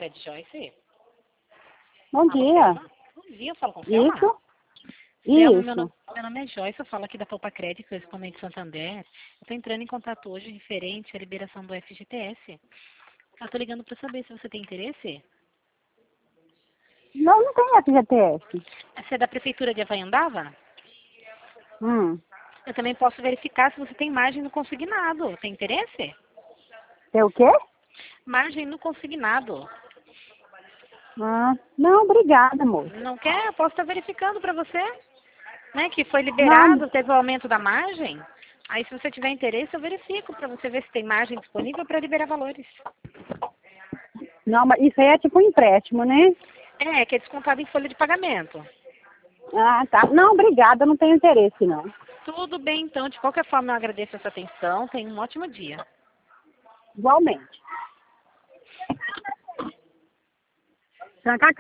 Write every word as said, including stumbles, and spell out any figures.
Cred Joyce? Bom dia. Bom dia, eu falo com Selma. Isso? Selma, Isso. meu nome, meu nome é Joyce, eu falo aqui da Poupa Cred, correspondente de Santander. Eu estou entrando em contato hoje referente à liberação do F G T S. Eu estou ligando para saber se você tem interesse. Não, não tem F G T S. Você é da Prefeitura de Havaiandava? Hum. Eu também posso verificar se você tem margem no consignado. Tem interesse? Tem o quê? Margem no consignado. Ah, não, obrigada, amor. Não quer? Eu posso estar verificando para você. Né, que foi Não, liberado, teve o aumento da margem. Aí, se você tiver interesse, eu verifico para você ver se tem margem disponível para liberar valores. não, mas isso aí é tipo um empréstimo, né? É, que é descontado em folha de pagamento. Ah, tá. Não, obrigada, eu não tenho interesse, não. Tudo bem, então. De qualquer forma, eu agradeço a sua atenção. Tenha um ótimo dia. Igualmente. Trancar